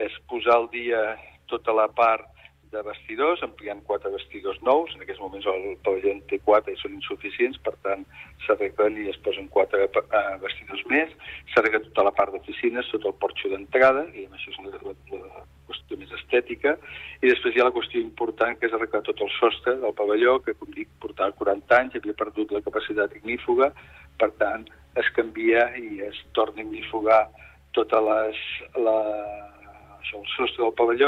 és posar al dia tota la part de vestidors, ampliant 4 vestidors nous. En aquests moments el pavelló en té 4 i són insuficients, per tant s'arreglen i es posen 4 vestidors més. S'arregla tota la part d'oficines, sota el porxo d'entrada, i això és la qüestió més estètica. I després hi ha la qüestió important, que és arreglar tot el sostre del pavelló, que, com dic, portava 40 anys, havia perdut la capacitat ignífuga, per tant es canvia i es torna a ignifugar tota el sostre del pavelló,